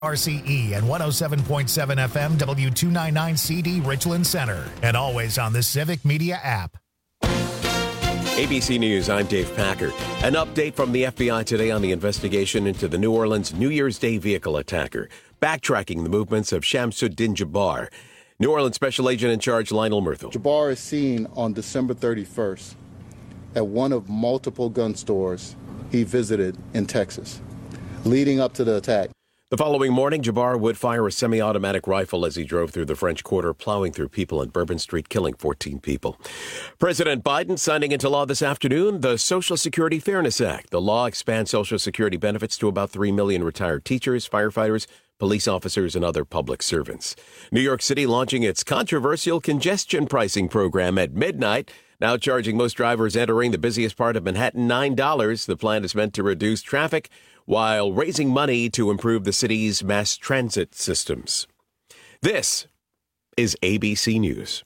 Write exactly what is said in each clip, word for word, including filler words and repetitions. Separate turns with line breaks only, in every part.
R C E and one oh seven point seven F M W two ninety-nine C D Richland Center, and always on the Civic Media app.
A B C News, I'm Dave Packer. An update from the F B I today on the investigation into the New Orleans New Year's Day vehicle attacker, backtracking the movements of Shamsuddin Jabbar. New Orleans Special Agent in Charge Lionel Murthel.
Jabbar is seen on December thirty-first at one of multiple gun stores he visited in Texas, leading up to the attack.
The following morning, Jabbar would fire a semi-automatic rifle as he drove through the French Quarter, plowing through people on Bourbon Street, killing fourteen people. President Biden signing into law this afternoon the Social Security Fairness Act. The law expands Social Security benefits to about three million retired teachers, firefighters, police officers, and other public servants. New York City launching its controversial congestion pricing program at midnight, now charging most drivers entering the busiest part of Manhattan nine dollars. The plan is meant to reduce traffic while raising money to improve the city's mass transit systems. This is A B C News.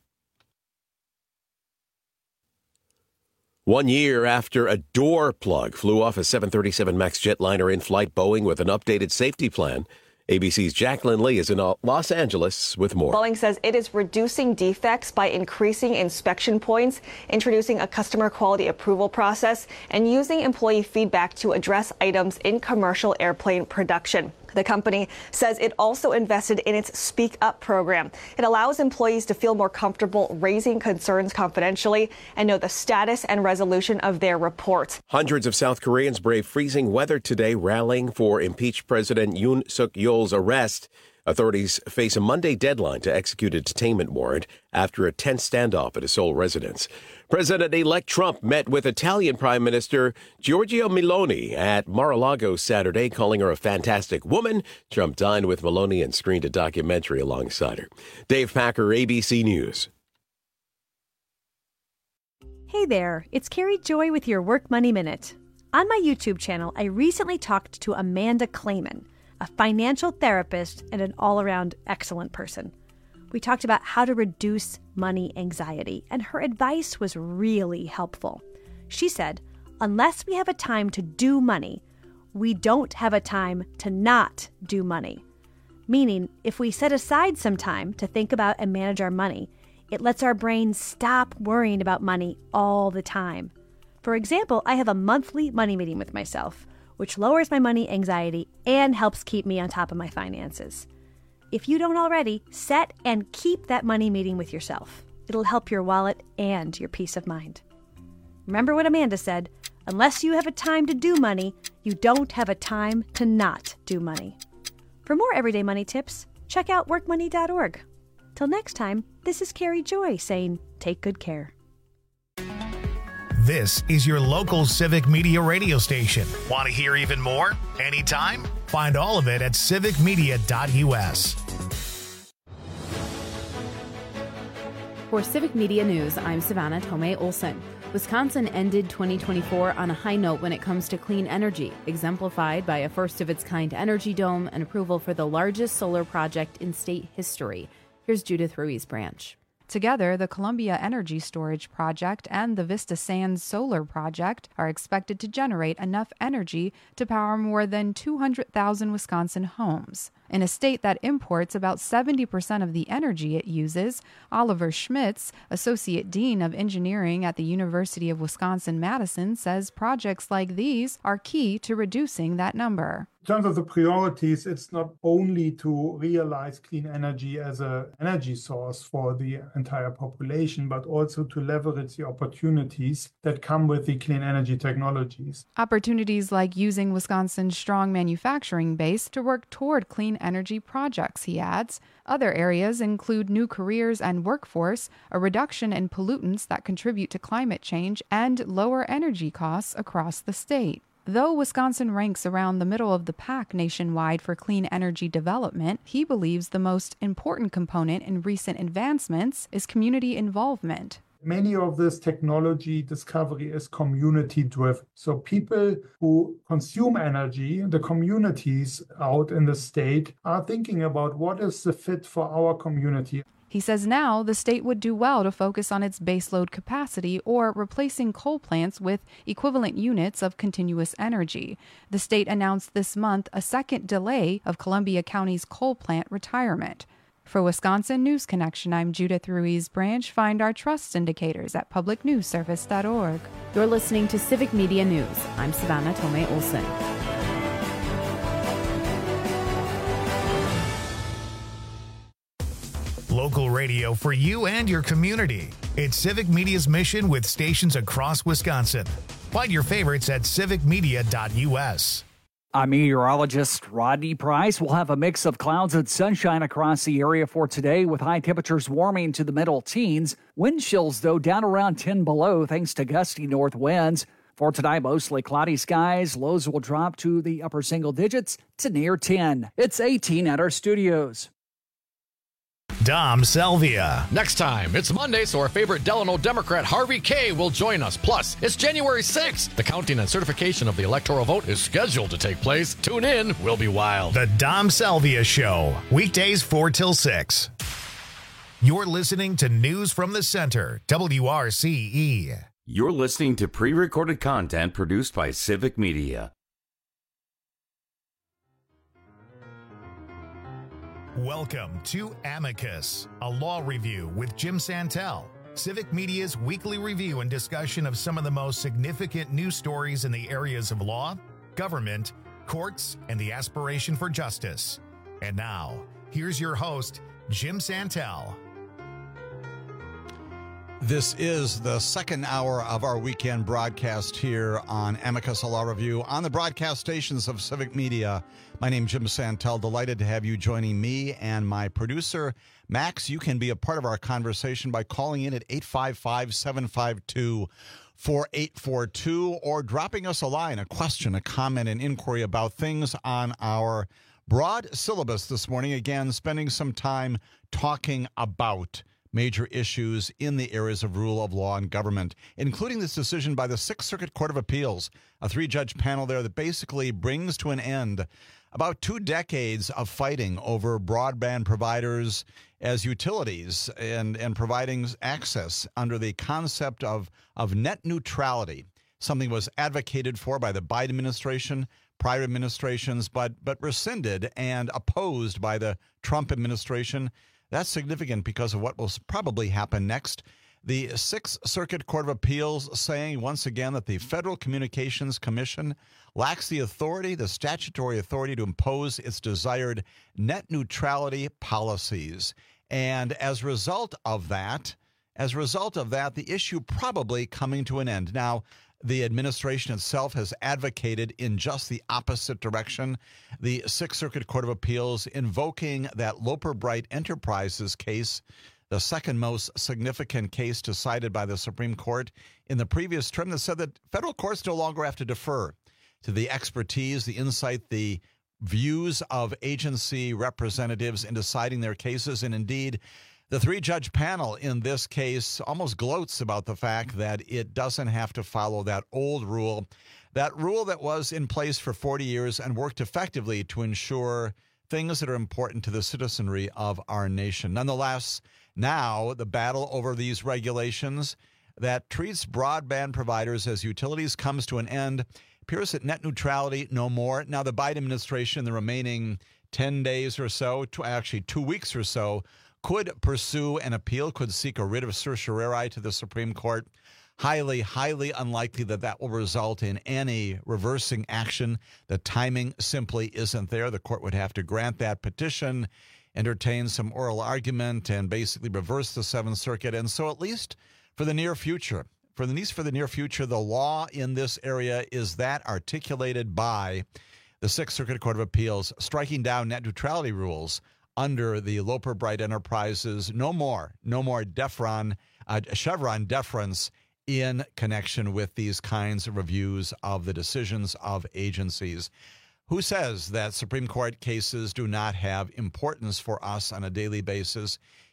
One year after a door plug flew off a seven thirty-seven MAX jetliner in-flight Boeing with an updated safety plan, A B C's Jacqueline Lee is in Los Angeles with more.
Boeing says it is reducing defects by increasing inspection points, introducing a customer quality approval process, and using employee feedback to address items in commercial airplane production. The company says it also invested in its Speak Up program. It allows employees to feel more comfortable raising concerns confidentially and know the status and resolution of their report.
Hundreds of South Koreans brave freezing weather today, rallying for impeached President Yoon Suk-yeol's arrest. Authorities face a Monday deadline to execute a detainment warrant after a tense standoff at a Seoul residence. President-elect Trump met with Italian Prime Minister Giorgia Meloni at Mar-a-Lago Saturday, calling her a fantastic woman. Trump dined with Meloni and screened a documentary alongside her. Dave Packer, A B C News.
Hey there, it's Carrie Joy with your Work Money Minute. On my YouTube channel, I recently talked to Amanda Clayman, a financial therapist and an all-around excellent person. We talked about how to reduce money anxiety, and her advice was really helpful. She said, unless we have a time to do money, we don't have a time to not do money. Meaning, if we set aside some time to think about and manage our money, it lets our brain stop worrying about money all the time. For example, I have a monthly money meeting with myself, which lowers my money anxiety and helps keep me on top of my finances. If you don't already, set and keep that money meeting with yourself. It'll help your wallet and your peace of mind. Remember what Amanda said, unless you have a time to do money, you don't have a time to not do money. For more everyday money tips, check out work money dot org. Till next time, this is Carrie Joy saying, take good care.
This is your local Civic Media radio station. Want to hear even more? Anytime? Find all of it at civic media dot U S.
For Civic Media News, I'm Savannah Tomei Olson. Wisconsin ended twenty twenty-four on a high note when it comes to clean energy, exemplified by a first-of-its-kind energy dome and approval for the largest solar project in state history. Here's Judith Ruiz-Branch.
Together, the Columbia Energy Storage Project and the Vista Sands Solar Project are expected to generate enough energy to power more than two hundred thousand Wisconsin homes. In a state that imports about seventy percent of the energy it uses, Oliver Schmitz, Associate Dean of Engineering at the University of Wisconsin-Madison, says projects like these are key to reducing that number.
In terms of the priorities, it's not only to realize clean energy as an energy source for the entire population, but also to leverage the opportunities that come with the clean energy technologies.
Opportunities like using Wisconsin's strong manufacturing base to work toward clean energy projects, he adds. Other areas include new careers and workforce, a reduction in pollutants that contribute to climate change, and lower energy costs across the state. Though Wisconsin ranks around the middle of the pack nationwide for clean energy development, he believes the most important component in recent advancements is community involvement.
Many of this technology discovery is community driven. So people who consume energy, the communities out in the state, are thinking about what is the fit for our community.
He says now the state would do well to focus on its baseload capacity or replacing coal plants with equivalent units of continuous energy. The state announced this month a second delay of Columbia County's coal plant retirement. For Wisconsin News Connection, I'm Judith Ruiz Branch. Find our trust indicators at public news service dot org.
You're listening to Civic Media News. I'm Savannah Tomei Olson.
Local radio for you and your community. It's Civic Media's mission with stations across Wisconsin. Find your favorites at civic media dot u s.
I'm meteorologist Rodney Price. We'll have a mix of clouds and sunshine across the area for today, with high temperatures warming to the middle teens. Wind chills, though, down around ten below thanks to gusty north winds. For tonight, mostly cloudy skies. Lows will drop to the upper single digits to near ten. It's eighteen at our studios.
Dom Salvia.
Next time, it's Monday, so our favorite Delano Democrat, Harvey Kaye, will join us. Plus, it's January sixth. The counting and certification of the electoral vote is scheduled to take place. Tune in. We'll be wild.
The Dom Salvia Show. Weekdays four till six. You're listening to News from the Center, W R C E.
You're listening to pre-recorded content produced by Civic Media.
Welcome to Amicus, a law review with Jim Santel, Civic Media's weekly review and discussion of some of the most significant news stories in the areas of law, government, courts, and the aspiration for justice. And now, here's your host, Jim Santel.
This is the second hour of our weekend broadcast here on Amicus, a law review on the broadcast stations of Civic Media. My name's Jim Santel. Delighted to have you joining me and my producer, Max. You can be a part of our conversation by calling in at eight five five, seven five two, four eight four two or dropping us a line, a question, a comment, an inquiry about things on our broad syllabus this morning. Again, spending some time talking about major issues in the areas of rule of law and government, including this decision by the Sixth Circuit Court of Appeals, a three-judge panel there that basically brings to an end about two decades of fighting over broadband providers as utilities and, and providing access under the concept of, of net neutrality, something was advocated for by the Biden administration, prior administrations, but, but rescinded and opposed by the Trump administration. That's significant because of what will probably happen next. The Sixth Circuit Court of Appeals saying once again that the Federal Communications Commission lacks the authority, the statutory authority to impose its desired net neutrality policies. And as a result of that, as a result of that, the issue probably coming to an end. Now, the administration itself has advocated in just the opposite direction. The Sixth Circuit Court of Appeals invoking that Loper Bright Enterprises case, the second most significant case decided by the Supreme Court in the previous term, that said that federal courts no longer have to defer to the expertise, the insight, the views of agency representatives in deciding their cases. And indeed, the three-judge panel in this case almost gloats about the fact that it doesn't have to follow that old rule, that rule that was in place for forty years and worked effectively to ensure things that are important to the citizenry of our nation. Nonetheless, now the battle over these regulations that treats broadband providers as utilities comes to an end. Appears that net neutrality no more. Now the Biden administration, the remaining ten days or so, actually two weeks or so, could pursue an appeal, could seek a writ of certiorari to the Supreme Court. Highly, highly unlikely that that will result in any reversing action. The timing simply isn't there. The court would have to grant that petition, entertain some oral argument, and basically reverse the Seventh Circuit. And so at least for the near future, for at least for the near future, the law in this area is that articulated by the Sixth Circuit Court of Appeals, striking down net neutrality rules under the Loper Bright Enterprises. No more, no more Defron, uh, Chevron deference in connection with these kinds of reviews of the decisions of agencies. Who says that Supreme Court cases do not have importance for us on a daily basis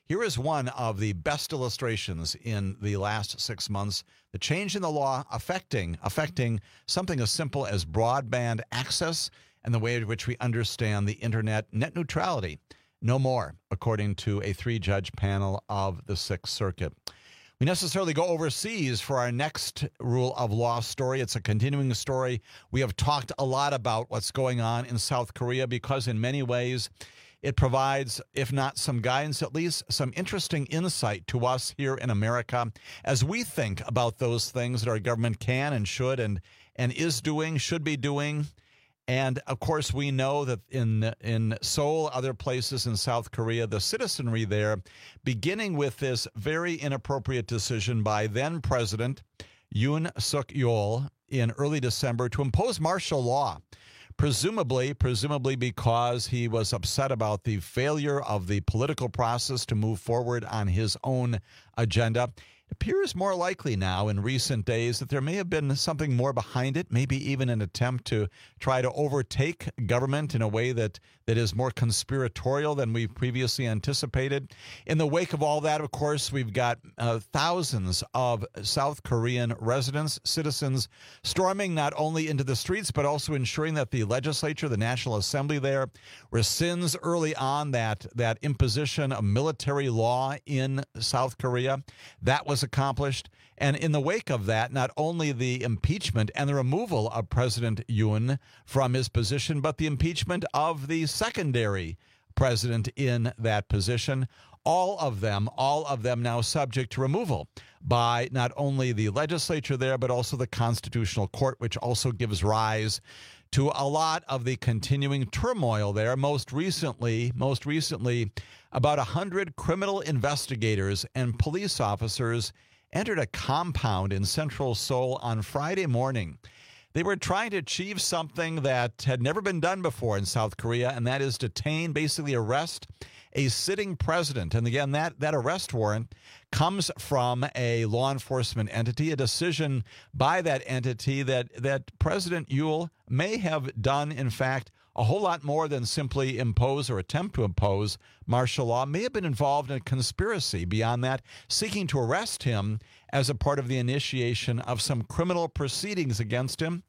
Here is one of the best illustrations in the last six months, the change in the law affecting affecting something as simple as broadband access and the way in which we understand the internet. Net neutrality, no more, according to a three-judge panel of the Sixth Circuit. We necessarily go overseas for our next rule of law story. It's a continuing story. We have talked a lot about what's going on in South Korea because in many ways it provides, if not some guidance, at least some interesting insight to us here in America as we think about those things that our government can and should and, and is doing, should be doing. And, of course, we know that in in Seoul, other places in South Korea, the citizenry there, beginning with this very inappropriate decision by then-President Yoon Suk-yeol in early December to impose martial law, presumably, presumably because he was upset about the failure of the political process to move forward on his own agenda. It appears more likely now in recent days that there may have been something more behind it, maybe even an attempt to try to overtake government in a way that, that is more conspiratorial than we previously anticipated. In the wake of all that, of course, we've got uh, thousands of South Korean residents, citizens, storming not only into the streets, but also ensuring that the legislature, the National Assembly there, rescinds early on that, that imposition of military law in South Korea. That was accomplished. And in the wake of that, not only the impeachment and the removal of President Yoon from his position, but the impeachment of the secondary president in that position. All of them, all of them now subject to removal by not only the legislature there, but also the Constitutional Court, which also gives rise to a lot of the continuing turmoil there. Most recently, most recently, about one hundred criminal investigators and police officers entered a compound in central Seoul on Friday morning. They were trying to achieve something that had never been done before in South Korea, and that is detain, basically arrest, a sitting president. And again, that, that arrest warrant comes from a law enforcement entity, a decision by that entity that, that President Yoon may have done, in fact, a whole lot more than simply impose or attempt to impose martial law, may have been involved in a conspiracy beyond that, seeking to arrest him as a part of the initiation of some criminal proceedings against him.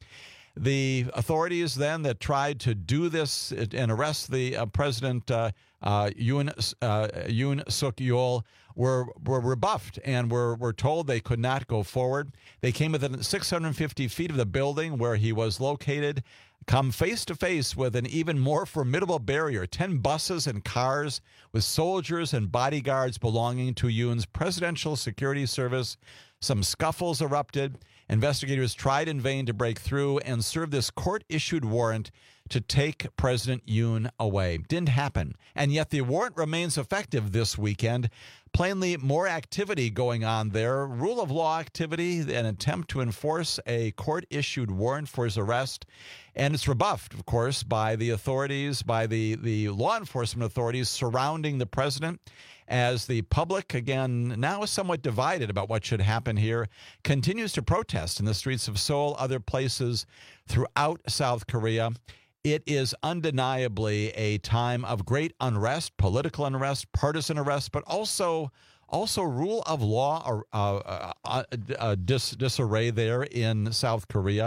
The authorities then that tried to do this and arrest the uh, President uh, uh, Yoon, uh, Yoon Suk-yeol were were rebuffed and were, were told they could not go forward. They came within six hundred fifty feet of the building where he was located, come face-to-face with an even more formidable barrier, ten buses and cars with soldiers and bodyguards belonging to Yoon's Presidential Security Service. Some scuffles erupted. Investigators tried in vain to break through and serve this court-issued warrant to take President Yoon away. Didn't happen. And yet the warrant remains effective this weekend. Plainly more activity going on there. Rule of law activity, an attempt to enforce a court-issued warrant for his arrest. And it's rebuffed, of course, by the authorities, by the, the law enforcement authorities surrounding the president, as the public, again, now is somewhat divided about what should happen here, continues to protest in the streets of Seoul, other places throughout South Korea. It is undeniably a time of great unrest, political unrest, partisan unrest, but also also rule of law or uh, uh, uh, uh, dis- disarray there in South Korea,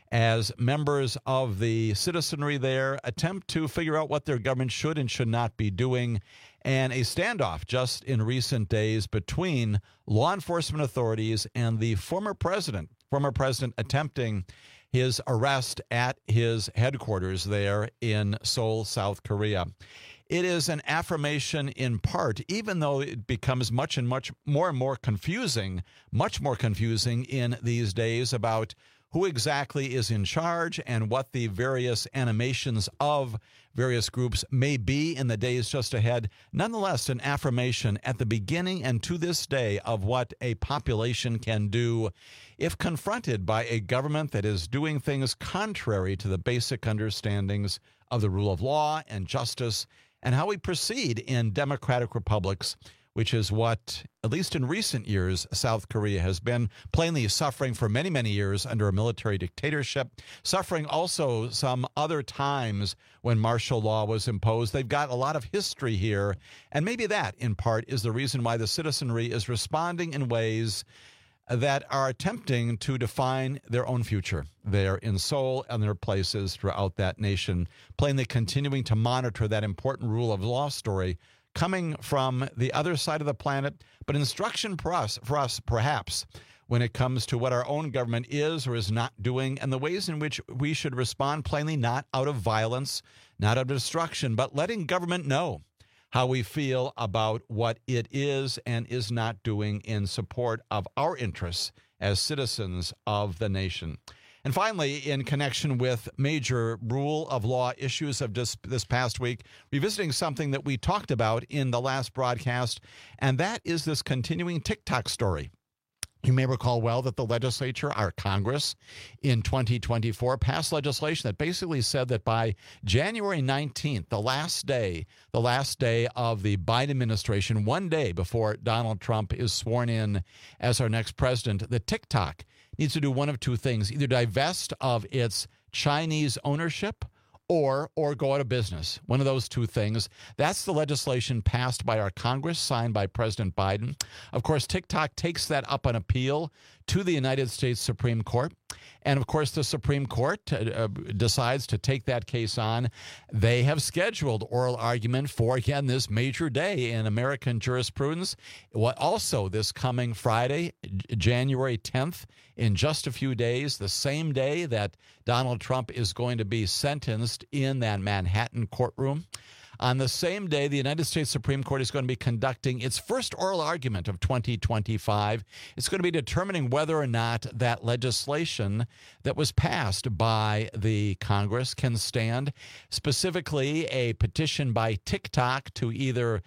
as members of the citizenry there attempt to figure out what their government should and should not be doing. And a standoff just in recent days between law enforcement authorities and the former president, former president attempting his arrest at his headquarters there in Seoul, South Korea. It is an affirmation in part, even though it becomes much and much more and more confusing, much more confusing in these days about who exactly is in charge and what the various animations of various groups may be in the days just ahead. Nonetheless, an affirmation at the beginning and to this day of what a population can do if confronted by a government that is doing things contrary to the basic understandings of the rule of law and justice and how we proceed in democratic republics which is what, at least in recent years, South Korea has been plainly suffering for many, many years under a military dictatorship, suffering also some other times when martial law was imposed. They've got a lot of history here, and maybe that, in part, is the reason why the citizenry is responding in ways that are attempting to define their own future. They're in Seoul and their places throughout that nation, plainly continuing to monitor that important rule of law story coming from the other side of the planet, but instruction for us, for us, perhaps, when it comes to what our own government is or is not doing and the ways in which we should respond, plainly not out of violence, not out of destruction, but letting government know how we feel about what it is and is not doing in support of our interests as citizens of the nation. And finally, in connection with major rule of law issues of this, this past week, revisiting something that we talked about in the last broadcast, and that is this continuing TikTok story. You may recall well that the legislature, our Congress, in twenty twenty-four passed legislation that basically said that by January nineteenth, the last day, the last day of the Biden administration, one day before Donald Trump is sworn in as our next president, that TikTok needs to do one of two things, either divest of its Chinese ownership or or go out of business. One of those two things. That's the legislation passed by our Congress, signed by President Biden. Of course, TikTok takes that up on appeal to the United States Supreme Court. And, of course, the Supreme Court uh, decides to take that case on. They have scheduled oral argument for, again, this major day in American jurisprudence. What also this coming Friday, January tenth, in just a few days, the same day that Donald Trump is going to be sentenced in that Manhattan courtroom. On the same day, the United States Supreme Court is going to be conducting its first oral argument of twenty twenty-five. It's going to be determining whether or not that legislation that was passed by the Congress can stand, specifically a petition by TikTok to either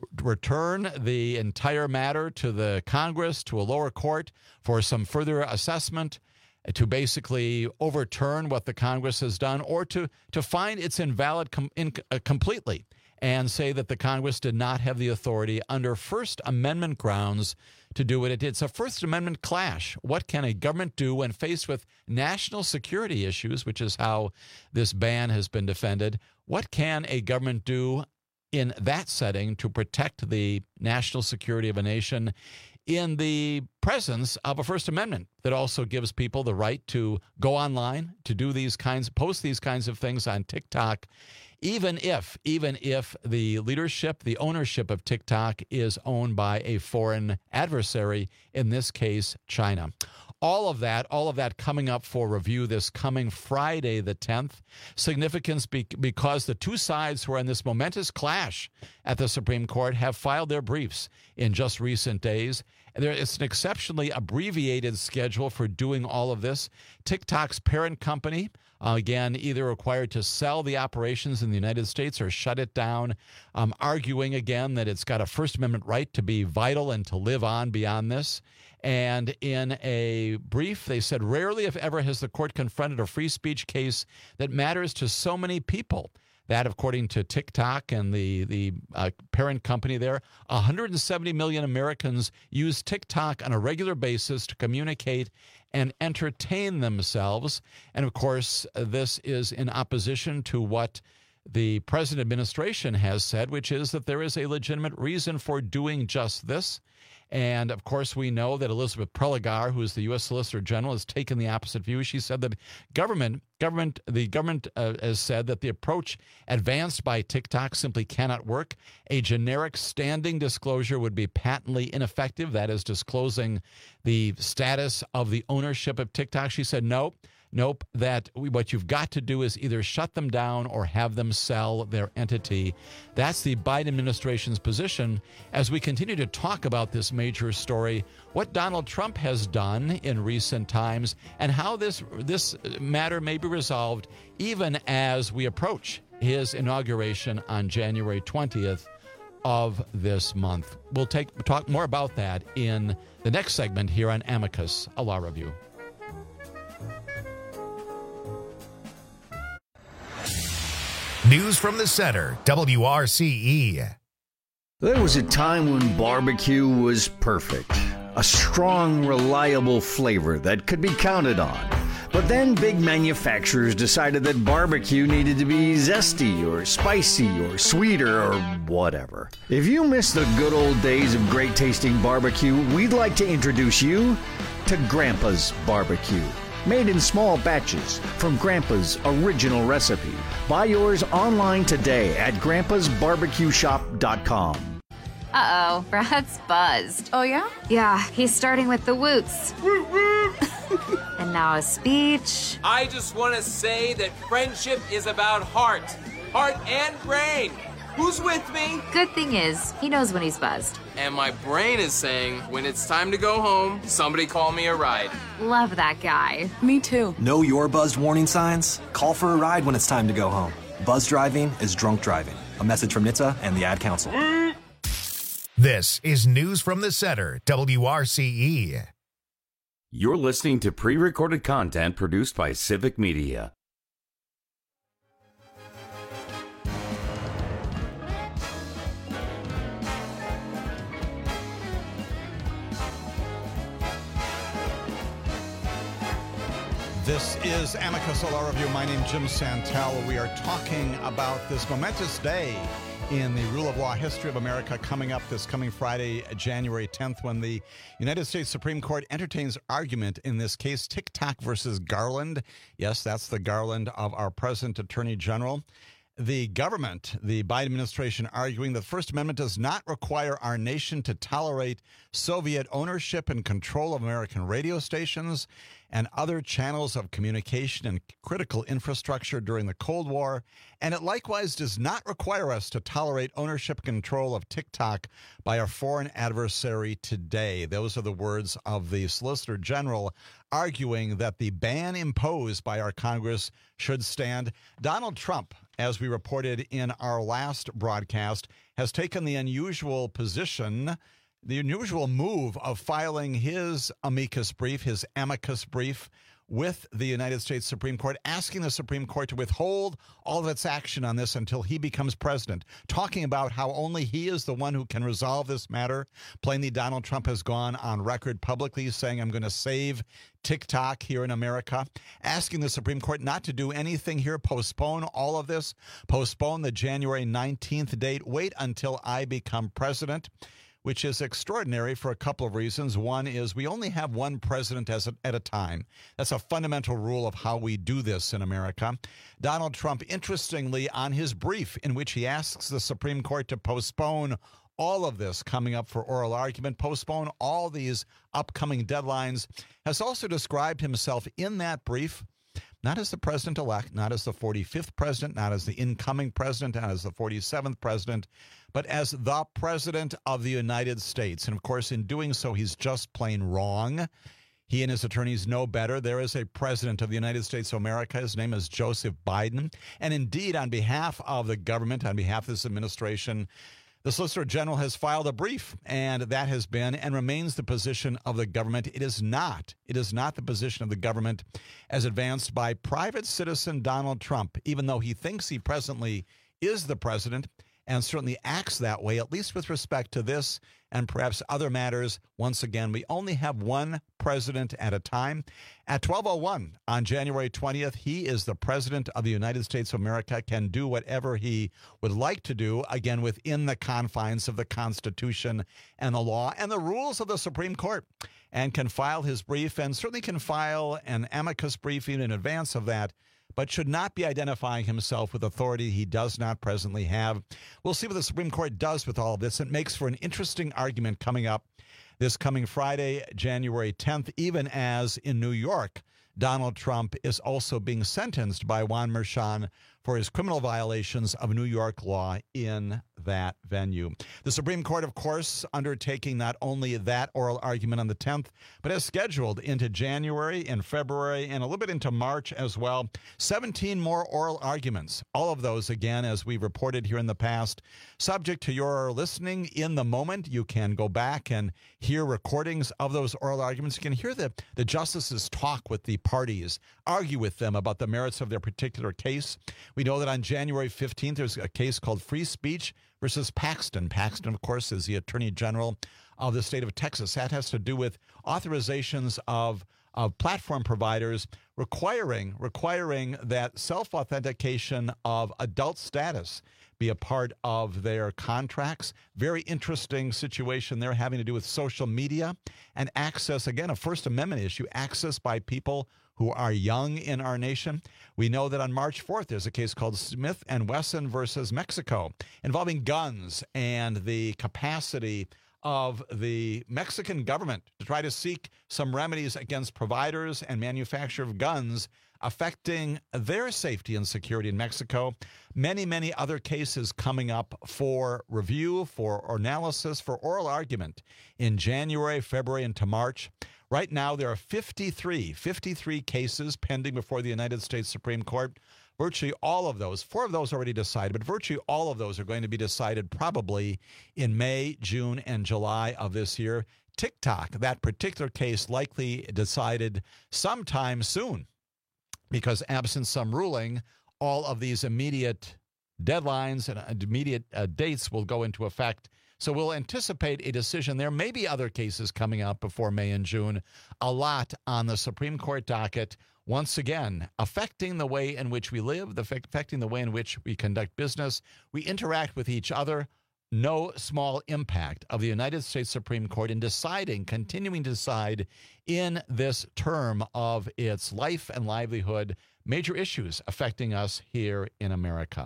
return the entire matter to the Congress, to a lower court for some further assessment, to basically overturn what the Congress has done, or to, to find it's invalid com- in, uh, completely and say that the Congress did not have the authority under First Amendment grounds to do what it did. It's a First Amendment clash. What can a government do when faced with national security issues, which is how this ban has been defended? What can a government do in that setting to protect the national security of a nation in the presence of a First Amendment that also gives people the right to go online, to do these kinds, post these kinds of things on TikTok, even if, even if the leadership, the ownership of TikTok is owned by a foreign adversary, in this case, China. All of that, all of that coming up for review this coming Friday, the tenth. Significance be- because the two sides who are in this momentous clash at the Supreme Court have filed their briefs in just recent days. There is an exceptionally abbreviated schedule for doing all of this. TikTok's parent company, uh, again, either required to sell the operations in the United States or shut it down, um, arguing again that it's got a First Amendment right to be vital and to live on beyond this. And in a brief, they said, rarely, if ever, has the court confronted a free speech case that matters to so many people. That, according to TikTok and the, the uh, parent company there, one hundred seventy million Americans use TikTok on a regular basis to communicate and entertain themselves. And, of course, this is in opposition to what the present administration has said, which is that there is a legitimate reason for doing just this. And, of course, we know that Elizabeth Prelogar, who is the U S Solicitor General, has taken the opposite view. She said that government, government, the government uh, has said that the approach advanced by TikTok simply cannot work. A generic standing disclosure would be patently ineffective. That is disclosing the status of the ownership of TikTok. She said, nope. Nope, that we, what you've got to do is either shut them down or have them sell their entity. That's the Biden administration's position as we continue to talk about this major story, what Donald Trump has done in recent times, and how this, this matter may be resolved even as we approach his inauguration on January twentieth of this month. We'll take, talk more about that in the next segment here on Amicus, a law review.
News from the center, W R C E.
There was a time when barbecue was perfect. A strong, reliable flavor that could be counted on. But then big manufacturers decided that barbecue needed to be zesty or spicy or sweeter or whatever. If you miss the good old days of great tasting barbecue, we'd like to introduce you to Grandpa's Barbecue. Made in small batches from Grandpa's original recipe. Buy yours online today at grandpas barbecue shop dot com.
Uh-oh, Brad's buzzed.
Oh, yeah?
Yeah, he's starting with the woots. And now a speech.
I just want to say that friendship is about heart. Heart and brain. Who's with me?
Good thing is, he knows when he's buzzed.
And my brain is saying, when it's time to go home, somebody call me a ride.
Love that guy.
Me too.
Know your buzzed warning signs? Call for a ride when it's time to go home. Buzz driving is drunk driving. A message from N H T S A and the Ad Council.
This is News from the Center, W R C E.
You're listening to pre-recorded content produced by Civic Media.
This is Amicus Law Review. My name is Jim Santel. We are talking about this momentous day in the rule of law history of America coming up this coming Friday, January tenth, when the United States Supreme Court entertains argument in this case, TikTok versus Garland. Yes, that's the Garland of our present Attorney General. The government, the Biden administration, arguing the First Amendment does not require our nation to tolerate Soviet ownership and control of American radio stations and other channels of communication and critical infrastructure during the Cold War, and it likewise does not require us to tolerate ownership and control of TikTok by our foreign adversary today. Those are the words of the Solicitor General arguing that the ban imposed by our Congress should stand. Donald Trump, as we reported in our last broadcast, has taken the unusual position, the unusual move of filing his amicus brief, his amicus brief, with the United States Supreme Court, asking the Supreme Court to withhold all of its action on this until he becomes president, talking about how only he is the one who can resolve this matter. Plainly, Donald Trump has gone on record publicly saying, I'm going to save TikTok here in America, asking the Supreme Court not to do anything here, postpone all of this, postpone the January nineteenth date, wait until I become president, which is extraordinary for a couple of reasons. One is we only have one president as a, at a time. That's a fundamental rule of how we do this in America. Donald Trump, interestingly, on his brief in which he asks the Supreme Court to postpone all of this coming up for oral argument, postpone all these upcoming deadlines, has also described himself in that brief not as the president-elect, not as the forty-fifth president, not as the incoming president, not as the forty-seventh president, but as the president of the United States. And, of course, in doing so, he's just plain wrong. He and his attorneys know better. There is a president of the United States of America. His name is Joseph Biden. And, indeed, on behalf of the government, on behalf of this administration, the Solicitor General has filed a brief, and that has been and remains the position of the government. It is not. It is not the position of the government as advanced by private citizen Donald Trump, even though he thinks he presently is the president and certainly acts that way, at least with respect to this and perhaps other matters. Once again, we only have one president at a time. At twelve oh one on January twentieth, he is the president of the United States of America, can do whatever he would like to do, again, within the confines of the Constitution and the law and the rules of the Supreme Court, and can file his brief and certainly can file an amicus brief even in advance of that, but should not be identifying himself with authority he does not presently have. We'll see what the Supreme Court does with all of this. It makes for an interesting argument coming up this coming Friday, January tenth, even as in New York, Donald Trump is also being sentenced by Juan Merchan for his criminal violations of New York law in that venue. The Supreme Court, of course, undertaking not only that oral argument on the tenth, but has scheduled into January and February and a little bit into March as well, seventeen more oral arguments. All of those, again, as we reported here in the past, subject to your listening in the moment. You can go back and hear recordings of those oral arguments. You can hear the, the justices talk with the parties, argue with them about the merits of their particular case. We know that on January fifteenth, there's a case called Free Speech versus Paxton. Paxton, of course, is the Attorney General of the state of Texas. That has to do with authorizations of, of platform providers requiring, requiring that self-authentication of adult status be a part of their contracts. Very interesting situation there having to do with social media and access, again, a First Amendment issue, access by people who are young in our nation. We know that on March fourth, there's a case called Smith and Wesson versus Mexico involving guns and the capacity of the Mexican government to try to seek some remedies against providers and manufacturer of guns affecting their safety and security in Mexico. Many, many other cases coming up for review, for analysis, for oral argument in January, February, and to March. Right now, there are fifty-three, fifty-three cases pending before the United States Supreme Court. Virtually all of those, four of those already decided, but virtually all of those are going to be decided probably in May, June, and July of this year. TikTok, that particular case, likely decided sometime soon, because absent some ruling, all of these immediate deadlines and immediate uh, dates will go into effect. So we'll anticipate a decision. There may be other cases coming up before May and June, a lot on the Supreme Court docket, once again, affecting the way in which we live, affecting the way in which we conduct business, we interact with each other. No small impact of the United States Supreme Court in deciding, continuing to decide in this term of its life and livelihood, major issues affecting us here in America.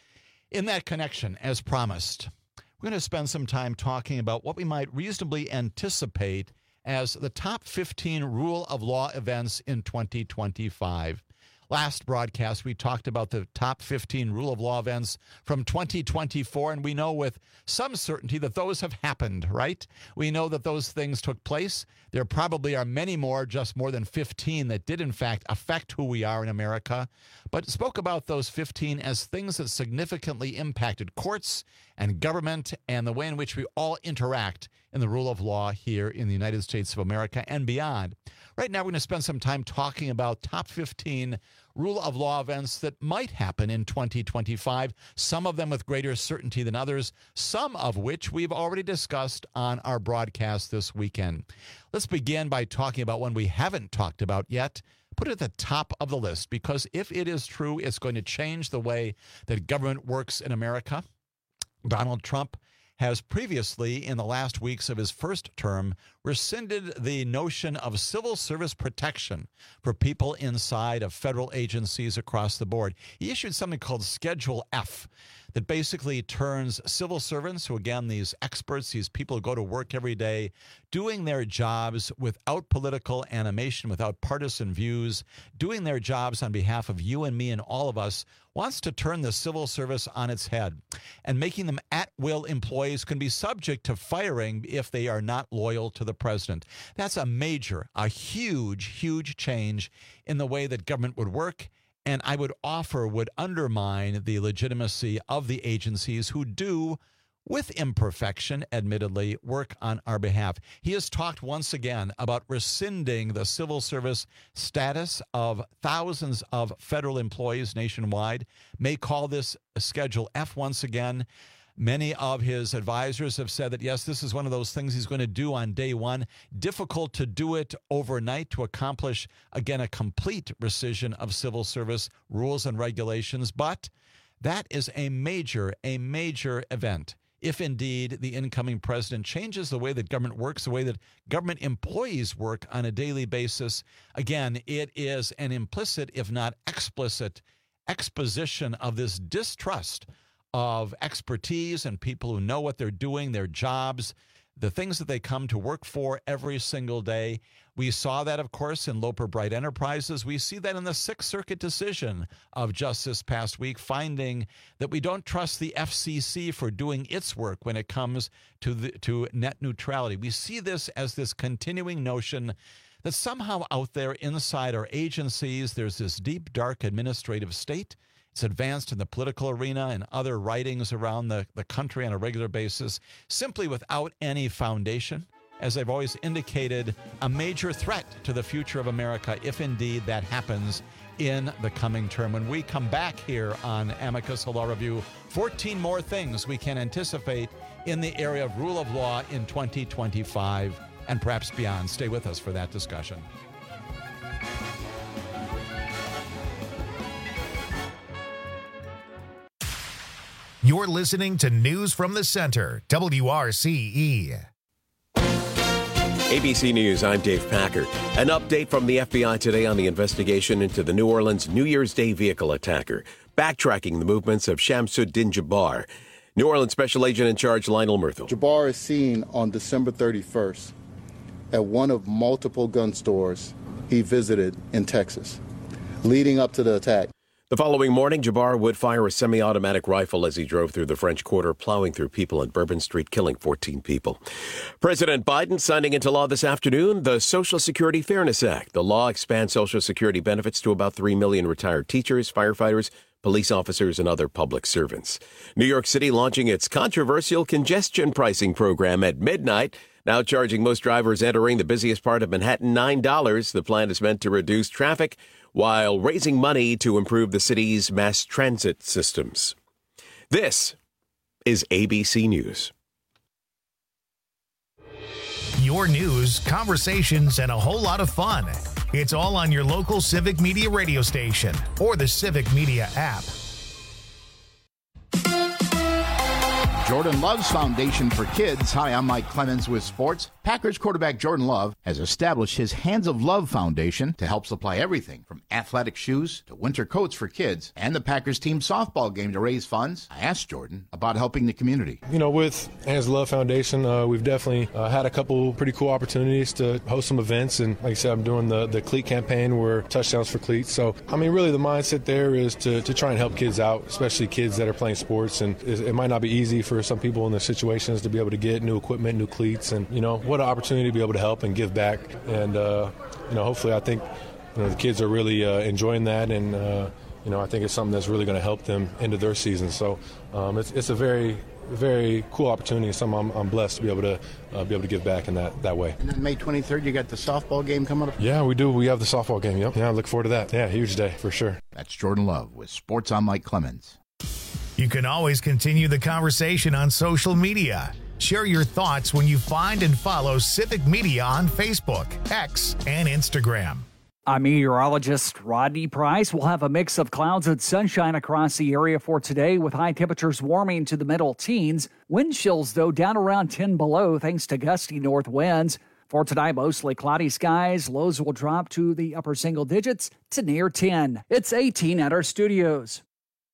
In that connection, as promised, we're going to spend some time talking about what we might reasonably anticipate as the top fifteen rule of law events in twenty twenty-five. Last broadcast, we talked about the top fifteen rule of law events from twenty twenty-four, and we know with some certainty that those have happened, right? We know that those things took place. There probably are many more, just more than fifteen, that did, in fact, affect who we are in America, but spoke about those fifteen as things that significantly impacted courts and government and the way in which we all interact in the rule of law here in the United States of America and beyond. Right now, we're going to spend some time talking about top fifteen rule of law events that might happen in twenty twenty-five, some of them with greater certainty than others, some of which we've already discussed on our broadcast this weekend. Let's begin by talking about one we haven't talked about yet. Put it at the top of the list, because if it is true, it's going to change the way that government works in America. Donald Trump has previously, in the last weeks of his first term, rescinded the notion of civil service protection for people inside of federal agencies across the board. He issued something called Schedule F that basically turns civil servants, who again, these experts, these people who go to work every day, doing their jobs without political animation, without partisan views, doing their jobs on behalf of you and me and all of us, wants to turn the civil service on its head, and making them at-will employees can be subject to firing if they are not loyal to the president. That's a major, a huge, huge change in the way that government would work, and I would offer would undermine the legitimacy of the agencies who do, with imperfection, admittedly, work on our behalf. He has talked once again about rescinding the civil service status of thousands of federal employees nationwide, may call this Schedule F once again. Many of his advisors have said that, yes, this is one of those things he's going to do on day one. Difficult to do it overnight to accomplish, again, a complete rescission of civil service rules and regulations. But that is a major, a major event. If indeed the incoming president changes the way that government works, the way that government employees work on a daily basis, again, it is an implicit, if not explicit, exposition of this distrust of expertise and people who know what they're doing, their jobs, the things that they come to work for every single day. We saw that, of course, in Loper Bright Enterprises. We see that in the Sixth Circuit decision of just this past week, finding that we don't trust the F C C for doing its work when it comes to the, to net neutrality. We see this as this continuing notion that somehow out there inside our agencies, there's this deep, dark administrative state. It's advanced in the political arena and other writings around the, the country on a regular basis, simply without any foundation. As I've always indicated, a major threat to the future of America, if indeed that happens. in the coming term. When we come back here on Amicus Law Review, fourteen more things we can anticipate in the area of rule of law in twenty twenty-five and perhaps beyond. Stay with us for that discussion.
You're listening to News from the Center, W R C E.
A B C News, I'm Dave Packer. An update from the F B I today on the investigation into the New Orleans New Year's Day vehicle attacker, backtracking the movements of Shamsuddin Jabbar. New Orleans Special Agent in Charge Lionel Murthel.
Jabbar is seen on December thirty-first at one of multiple gun stores he visited in Texas, leading up to the attack.
The following morning, Jabbar would fire a semi-automatic rifle as he drove through the French Quarter, plowing through people in Bourbon Street, killing fourteen people. President Biden signing into law this afternoon the Social Security Fairness Act. The law expands Social Security benefits to about three million retired teachers, firefighters, police officers, and other public servants. New York City launching its controversial congestion pricing program at midnight, now charging most drivers entering the busiest part of Manhattan nine dollars. The plan is meant to reduce traffic while raising money to improve the city's mass transit systems. This is A B C News.
Your news, conversations, and a whole lot of fun. It's all on your local Civic Media radio station or the Civic Media app.
Jordan Love's Foundation for Kids. Hi, I'm Mike Clemens with sports. Packers quarterback Jordan Love has established his Hands of Love Foundation to help supply everything from athletic shoes to winter coats for kids and the Packers team softball game to raise funds. I asked Jordan about helping the community.
You know, with Hands of Love Foundation, uh, we've definitely uh, had a couple pretty cool opportunities to host some events. And like I said, I'm doing the, the cleat campaign where touchdowns for cleats. So, I mean, really the mindset there is to, to try and help kids out, especially kids that are playing sports. And it, it might not be easy for some people in their situations to be able to get new equipment, new cleats, and, you know, what an opportunity to be able to help and give back. And, uh, you know, hopefully I think, you know, the kids are really uh, enjoying that, and, uh, you know, I think it's something that's really going to help them into their season. So um, it's it's a very, very cool opportunity, and something I'm, I'm blessed to be able to uh, be able to give back in that, that way.
And then May twenty-third, you got the softball game coming up?
Yeah, we do. We have the softball game, yep. Yeah, I look forward to that. Yeah, huge day for sure.
That's Jordan Love with Sports. I'm Mike Clemens.
You can always continue the conversation on social media. Share your thoughts when you find and follow Civic Media on Facebook, X, and Instagram.
I'm meteorologist Rodney Price. We'll have a mix of clouds and sunshine across the area for today, with high temperatures warming to the middle teens. Wind chills, though, down around ten below thanks to gusty north winds. For tonight, mostly cloudy skies. Lows will drop to the upper single digits to near ten. It's eighteen at our studios.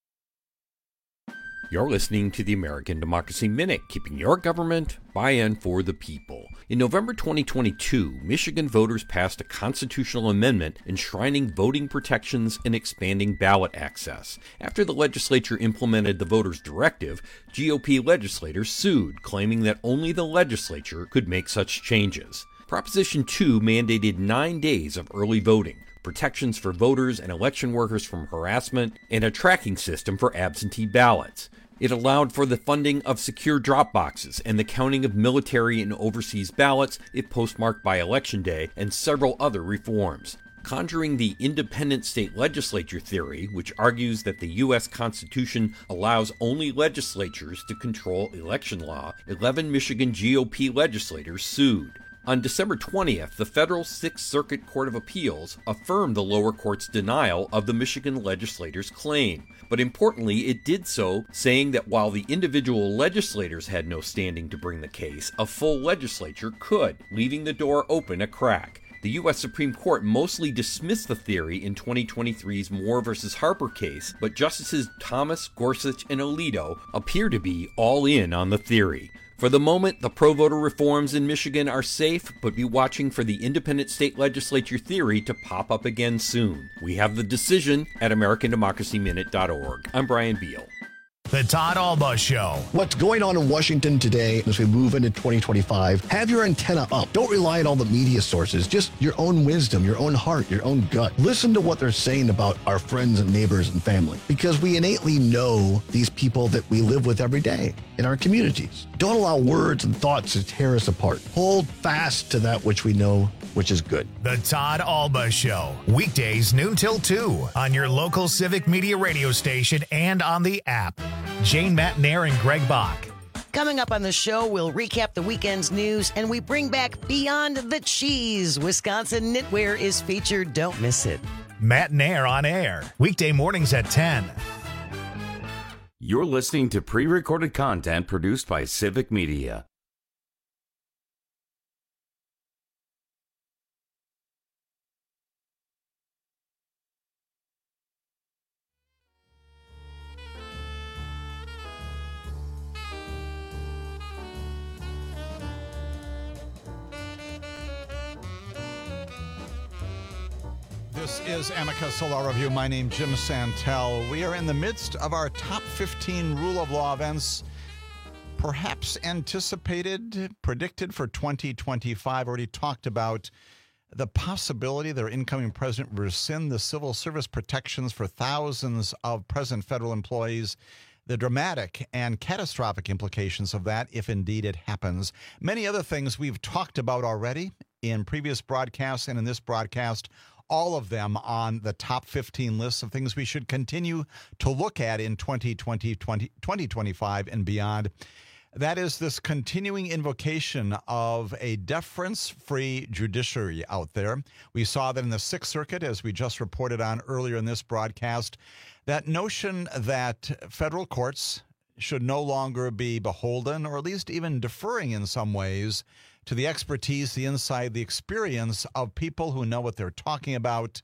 You're listening to the American Democracy Minute, keeping your government by and for the people. In November twenty twenty-two, Michigan voters passed a constitutional amendment enshrining voting protections and expanding ballot access. After the legislature implemented the voters' directive, G O P legislators sued, claiming that only the legislature could make such changes. Proposition two mandated nine days of early voting, protections for voters and election workers from harassment, and a tracking system for absentee ballots. It allowed for the funding of secure drop boxes and the counting of military and overseas ballots if postmarked by Election Day, and several other reforms. Conjuring the independent state legislature theory, which argues that the U S Constitution allows only legislatures to control election law, eleven Michigan G O P legislators sued. On December twentieth, the federal Sixth Circuit Court of Appeals affirmed the lower court's denial of the Michigan legislators' claim. But importantly, it did so saying that while the individual legislators had no standing to bring the case, a full legislature could, leaving the door open a crack. The U S Supreme Court mostly dismissed the theory in twenty twenty-three's Moore v. Harper case, but Justices Thomas, Gorsuch, and Alito appear to be all in on the theory. For the moment, the pro-voter reforms in Michigan are safe, but be watching for the independent state legislature theory to pop up again soon. We have the decision at American Democracy Minute dot org. I'm Brian Beal.
The Todd Alba Show.
What's going on in Washington today as we move into twenty twenty-five? Have your antenna up. Don't rely on all the media sources. Just your own wisdom, your own heart, your own gut. Listen to what they're saying about our friends and neighbors and family, because we innately know these people that we live with every day in our communities. Don't allow words and thoughts to tear us apart. Hold fast to that which we know which is good.
The Todd Alba Show, weekdays noon till two on your local Civic Media radio station and on the app. Jane Matnair and Greg Bach.
Coming up on the show, we'll recap the weekend's news and we bring back Beyond the Cheese. Wisconsin Knitwear is featured. Don't miss it.
Matnair on air, weekday mornings at ten.
You're listening to pre-recorded content produced by Civic Media.
This is Amicus Law Review. My name is Jim Santel. We are in the midst of our top fifteen rule of law events, perhaps anticipated, predicted for twenty twenty-five. Already talked about the possibility that our incoming president will rescind the civil service protections for thousands of present federal employees, the dramatic and catastrophic implications of that if indeed it happens. Many other things we've talked about already in previous broadcasts and in this broadcast, all of them on the top fifteen lists of things we should continue to look at in twenty twenty, twenty twenty-five and beyond. That is this continuing invocation of a deference-free judiciary out there. We saw that in the Sixth Circuit, as we just reported on earlier in this broadcast, that notion that federal courts should no longer be beholden, or at least even deferring in some ways, to the expertise, the insight, the experience of people who know what they're talking about.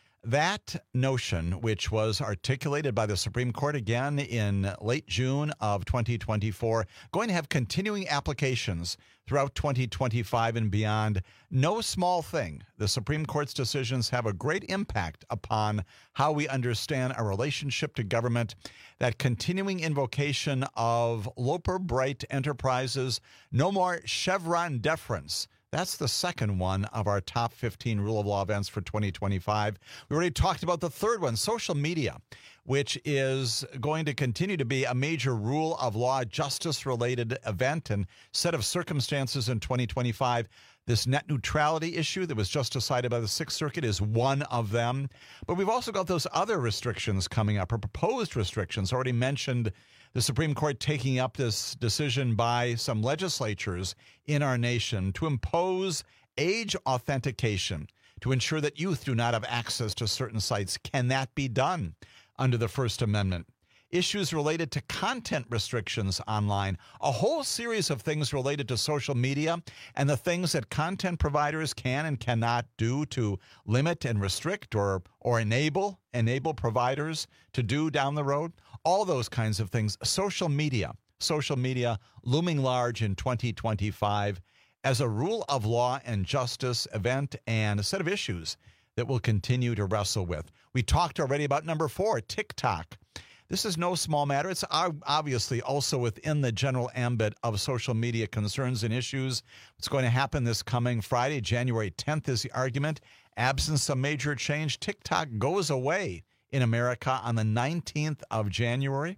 That notion, which was articulated by the Supreme Court again in late June of twenty twenty-four, going to have continuing applications throughout twenty twenty-five and beyond. No small thing. The Supreme Court's decisions have a great impact upon how we understand our relationship to government. That continuing invocation of Loper Bright Enterprises, no more Chevron deference. That's the second one of our top fifteen rule of law events for twenty twenty-five. We already talked about the third one, social media, which is going to continue to be a major rule of law, justice-related event and set of circumstances in twenty twenty-five. This net neutrality issue that was just decided by the Sixth Circuit is one of them. But we've also got those other restrictions coming up, or proposed restrictions. Already mentioned the Supreme Court taking up this decision by some legislatures in our nation to impose age authentication to ensure that youth do not have access to certain sites. Can that be done under the First Amendment? Issues related to content restrictions online, a whole series of things related to social media and the things that content providers can and cannot do to limit and restrict or or enable enable providers to do down the road. All those kinds of things. Social media, social media looming large in twenty twenty-five as a rule of law and justice event and a set of issues that we'll continue to wrestle with. We talked already about number four, TikTok. This is no small matter. It's obviously also within the general ambit of social media concerns and issues. What's going to happen this coming Friday, January tenth, is the argument. Absent some major change, TikTok goes away in America on the nineteenth of January.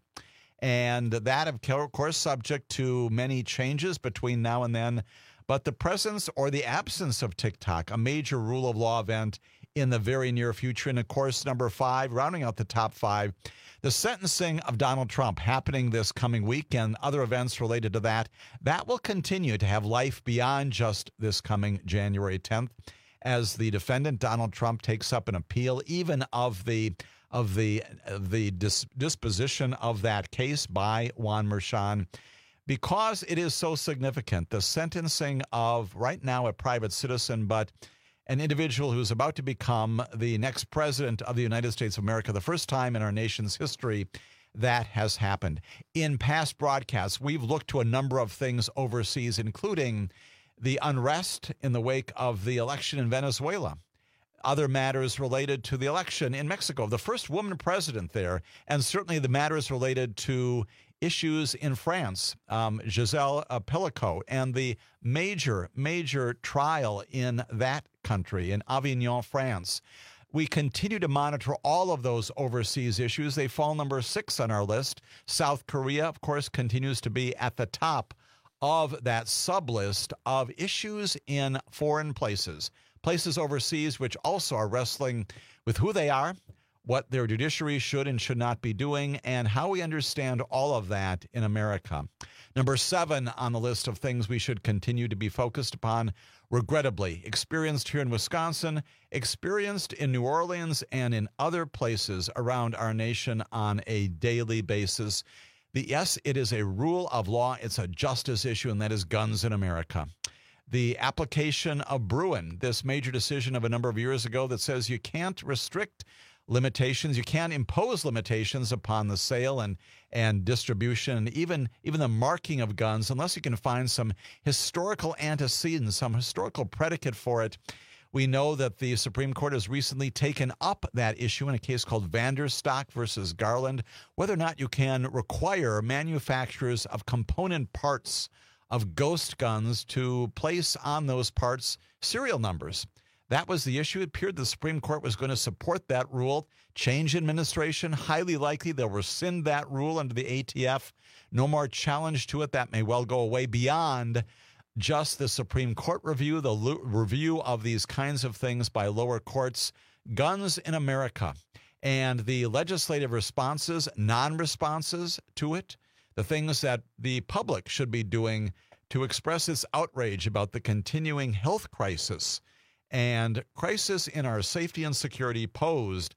And that, of course, subject to many changes between now and then. But the presence or the absence of TikTok, a major rule of law event in the very near future. And, of course, number five, rounding out the top five, the sentencing of Donald Trump happening this coming week and other events related to that, that will continue to have life beyond just this coming January tenth as the defendant, Donald Trump, takes up an appeal even of the of the the dis- disposition of that case by Juan Merchan. Because it is so significant, the sentencing of right now a private citizen, but an individual who's about to become the next president of the United States of America, the first time in our nation's history that has happened. In past broadcasts, we've looked to a number of things overseas, including the unrest in the wake of the election in Venezuela, other matters related to the election in Mexico, the first woman president there, and certainly the matters related to issues in France, um, Giselle uh, Pellicot, and the major, major trial in that country, in Avignon, France. We continue to monitor all of those overseas issues. They fall number six on our list. South Korea, of course, continues to be at the top of that sub-list of issues in foreign places, places overseas which also are wrestling with who they are, what their judiciary should and should not be doing, and how we understand all of that in America. Number seven on the list of things we should continue to be focused upon, regrettably, experienced here in Wisconsin, experienced in New Orleans, and in other places around our nation on a daily basis. The, yes, it is a rule of law. It's a justice issue, and that is guns in America. The application of Bruen, this major decision of a number of years ago that says you can't restrict limitations, you can't impose limitations upon the sale and and distribution, and even even the marking of guns, unless you can find some historical antecedent, some historical predicate for it. We know that the Supreme Court has recently taken up that issue in a case called Vanderstock versus Garland, whether or not you can require manufacturers of component parts of ghost guns to place on those parts serial numbers. That was the issue. It appeared the Supreme Court was going to support that rule. Change administration, highly likely they'll rescind that rule under the A T F. No more challenge to it. That may well go away beyond just the Supreme Court review, the lo- review of these kinds of things by lower courts. Guns in America and the legislative responses, non-responses to it, the things that the public should be doing to express its outrage about the continuing health crisis and crisis in our safety and security posed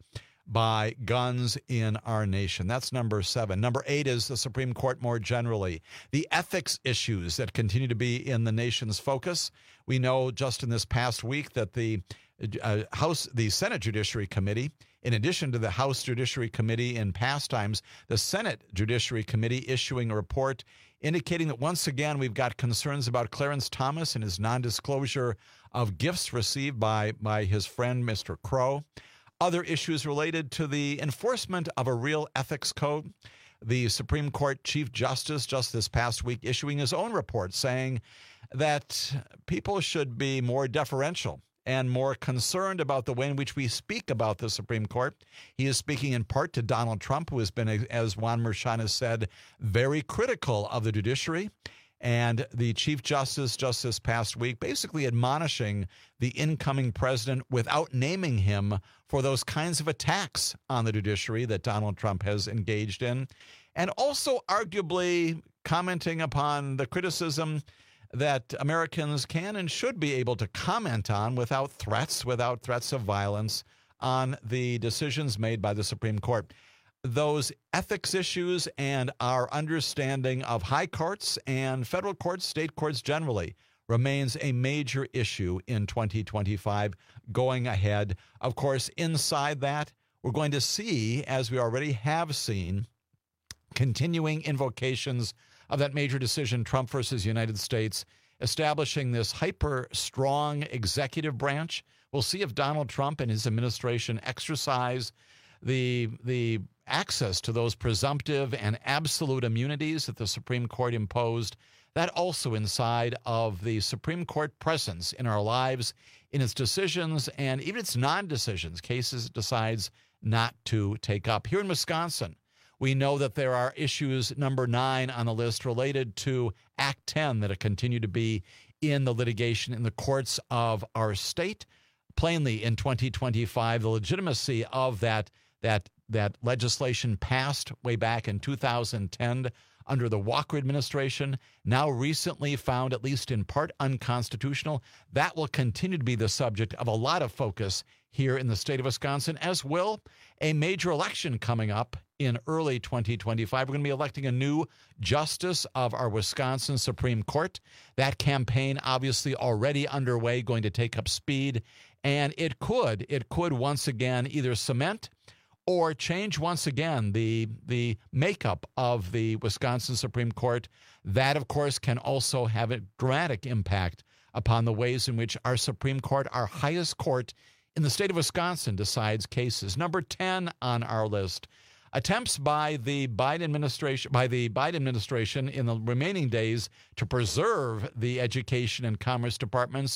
by guns in our nation. That's number seven. Number eight is the Supreme Court more generally. The ethics issues that continue to be in the nation's focus. We know just in this past week that the uh, House, the Senate Judiciary Committee, in addition to the House Judiciary Committee in past times, the Senate Judiciary Committee issuing a report indicating that once again we've got concerns about Clarence Thomas and his non-disclosure of gifts received by, by his friend, Mister Crow. Other issues related to the enforcement of a real ethics code. The Supreme Court Chief Justice just this past week issuing his own report saying that people should be more deferential and more concerned about the way in which we speak about the Supreme Court. He is speaking in part to Donald Trump, who has been, as Juan Merchan has said, very critical of the judiciary. And the Chief Justice just this past week basically admonishing the incoming president without naming him for those kinds of attacks on the judiciary that Donald Trump has engaged in. And also arguably commenting upon the criticism that Americans can and should be able to comment on without threats, without threats of violence on the decisions made by the Supreme Court. Those ethics issues and our understanding of high courts and federal courts, state courts generally, remains a major issue in twenty twenty-five going ahead. Of course, inside that, we're going to see, as we already have seen, continuing invocations of that major decision, Trump versus United States, establishing this hyper-strong executive branch. We'll see if Donald Trump and his administration exercise the the access to those presumptive and absolute immunities that the Supreme Court imposed. That also inside of the Supreme Court presence in our lives, in its decisions and even its non-decisions, cases it decides not to take up. Here in Wisconsin, we know that there are issues, number nine on the list, related to Act ten that continue to be in the litigation in the courts of our state. Plainly, in twenty twenty-five, the legitimacy of that that that legislation passed way back in two thousand ten under the Walker administration, now recently found at least in part unconstitutional. That will continue to be the subject of a lot of focus here in the state of Wisconsin, as will a major election coming up in early twenty twenty-five. We're going to be electing a new justice of our Wisconsin Supreme Court. That campaign obviously already underway, going to take up speed, and it could, it could once again either cement or change once again the the makeup of the Wisconsin Supreme Court. That, of course, can also have a dramatic impact upon the ways in which our Supreme Court, our highest court in the state of Wisconsin, decides cases. Number ten on our list, attempts by the Biden administration, by the Biden administration in the remaining days to preserve the education and commerce departments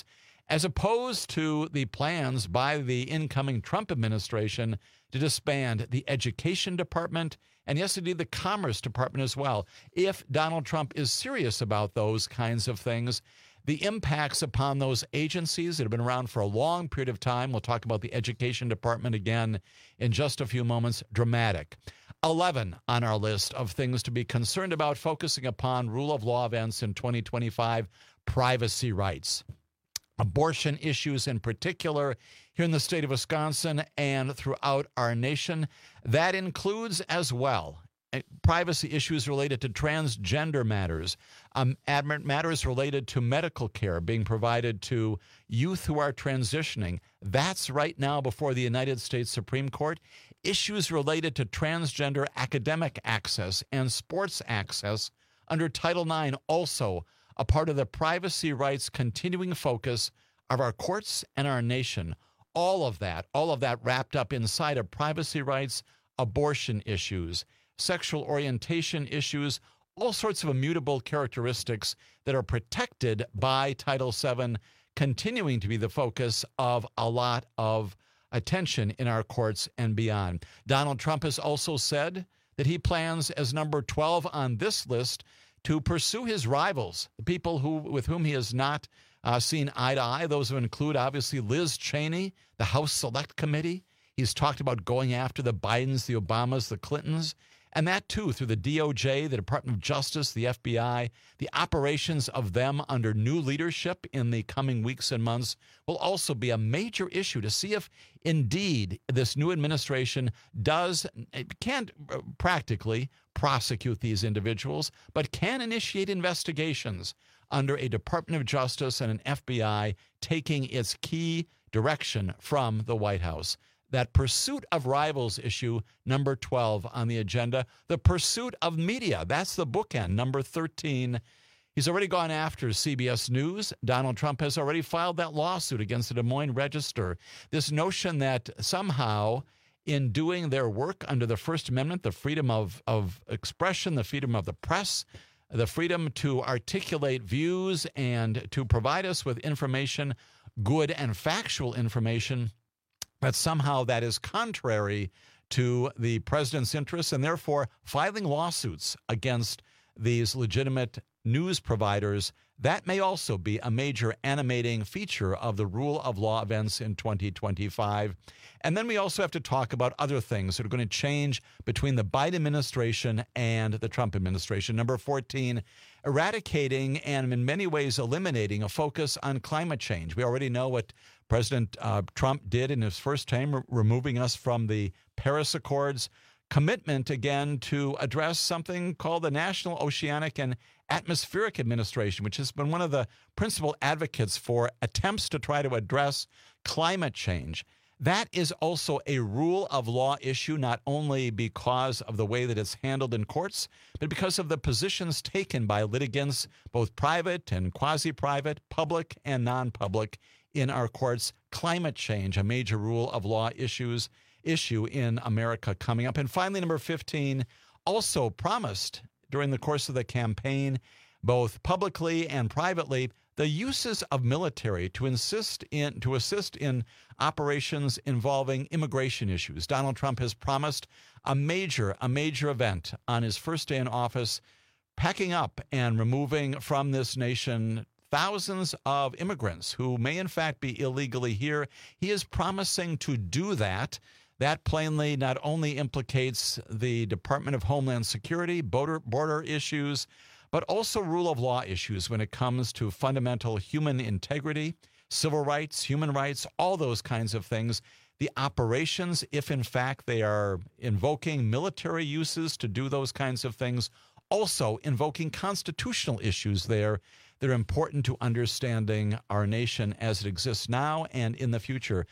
as opposed to the plans by the incoming Trump administration to disband the Education Department and, yes, indeed, the Commerce Department as well. If Donald Trump is serious about those kinds of things, the impacts upon those agencies that have been around for a long period of time, we'll talk about the Education Department again in just a few moments, dramatic. eleven on our list of things to be concerned about, focusing upon rule of law events in twenty twenty-five, privacy rights. Abortion issues in particular here in the state of Wisconsin and throughout our nation. That includes as well privacy issues related to transgender matters, um, matters related to medical care being provided to youth who are transitioning. That's right now before the United States Supreme Court. Issues related to transgender academic access and sports access under Title nine, also a part of the privacy rights continuing focus of our courts and our nation. All of that, all of that wrapped up inside of privacy rights, abortion issues, sexual orientation issues, all sorts of immutable characteristics that are protected by Title seven, continuing to be the focus of a lot of attention in our courts and beyond. Donald Trump has also said that he plans, as number twelve on this list, to pursue his rivals, the people who with whom he has not uh, seen eye to eye. Those who include, obviously, Liz Cheney, the House Select Committee. He's talked about going after the Bidens, the Obamas, the Clintons, and that, too, through the D O J, the Department of Justice, the F B I. The operations of them under new leadership in the coming weeks and months will also be a major issue to see if, indeed, this new administration does, can't practically prosecute these individuals, but can initiate investigations under a Department of Justice and an F B I taking its key direction from the White House. That pursuit of rivals issue, number twelve on the agenda. The pursuit of media, that's the bookend, number thirteen. He's already gone after C B S News. Donald Trump has already filed that lawsuit against the Des Moines Register. This notion that somehow in doing their work under the First Amendment, the freedom of, of expression, the freedom of the press, the freedom to articulate views and to provide us with information, good and factual information, that somehow that is contrary to the president's interests, and therefore filing lawsuits against these legitimate news providers. That may also be a major animating feature of the rule of law events in twenty twenty-five. And then we also have to talk about other things that are going to change between the Biden administration and the Trump administration. Number fourteen, eradicating and in many ways eliminating a focus on climate change. We already know what President uh, Trump did in his first term, re- removing us from the Paris Accords. Commitment, again, to address something called the National Oceanic and Atmospheric Administration, which has been one of the principal advocates for attempts to try to address climate change. That is also a rule of law issue, not only because of the way that it's handled in courts, but because of the positions taken by litigants, both private and quasi-private, public and non-public, in our courts. Climate change, a major rule of law issues issue in America coming up. And finally, number fifteen, also promised during the course of the campaign, both publicly and privately, the uses of military to insist in to assist in operations involving immigration issues. Donald Trump has promised a major, a major event on his first day in office, packing up and removing from this nation thousands of immigrants who may in fact be illegally here. He is promising to do that. That plainly not only implicates the Department of Homeland Security, border, border issues, but also rule of law issues when it comes to fundamental human integrity, civil rights, human rights, all those kinds of things. The operations, if in fact they are invoking military uses to do those kinds of things, also invoking constitutional issues there that are important to understanding our nation as it exists now and in the future.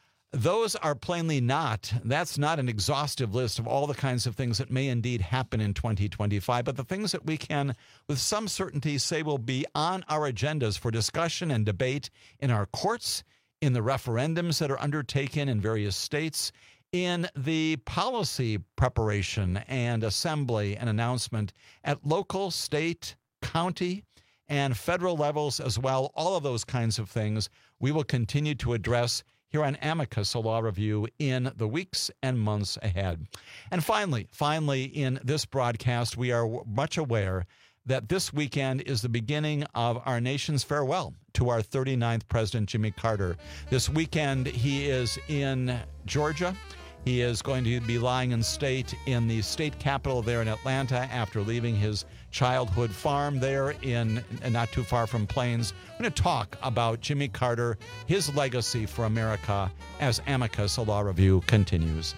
Those are plainly not, that's not an exhaustive list of all the kinds of things that may indeed happen in twenty twenty-five, but the things that we can with some certainty say will be on our agendas for discussion and debate in our courts, in the referendums that are undertaken in various states, in the policy preparation and assembly and announcement at local, state, county, and federal levels as well. All of those kinds of things we will continue to address here on Amicus, a law review, in the weeks and months ahead. And finally, finally, in this broadcast, we are much aware that this weekend is the beginning of our nation's farewell to our thirty-ninth president, Jimmy Carter. This weekend, he is in Georgia. He is going to be lying in state in the state capitol there in Atlanta after leaving his childhood farm there in not too far from Plains. We're going to talk about Jimmy Carter, his legacy for America, as Amicus, a law review, continues.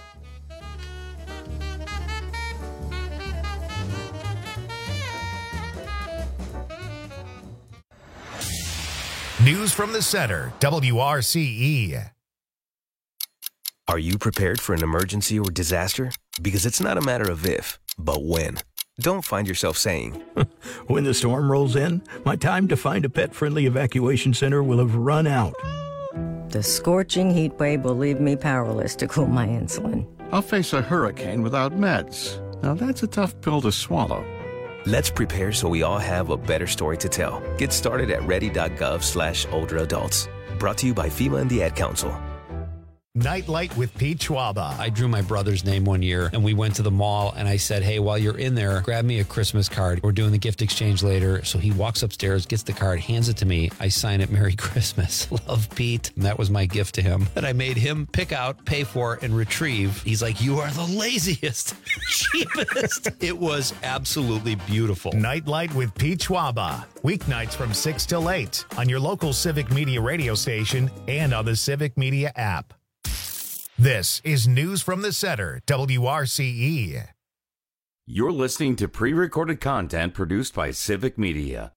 News from the Center, W R C E.
Are you prepared for an emergency or disaster? Because it's not a matter of if, but when. Don't find yourself saying,
when the storm rolls in, my time to find a pet-friendly evacuation center will have run out.
The scorching heat wave will leave me powerless to cool my insulin.
I'll face a hurricane without meds. Now that's a tough pill to swallow.
Let's prepare so we all have a better story to tell. Get started at ready.gov slash older adults. Brought to you by FEMA and the Ad Council.
Nightlight with Pete Schwaba.
I drew my brother's name one year, and we went to the mall, and I said, hey, while you're in there, grab me a Christmas card. We're doing the gift exchange later. So he walks upstairs, gets the card, hands it to me. I sign it, Merry Christmas. Love, Pete. And that was my gift to him that I made him pick out, pay for, and retrieve. He's like, you are the laziest, cheapest. It was absolutely beautiful.
Nightlight with Pete Schwaba. Weeknights from six till eight on your local Civic Media radio station and on the Civic Media app. This is News from the Center, W R C E.
You're listening to pre-recorded content produced by Civic Media.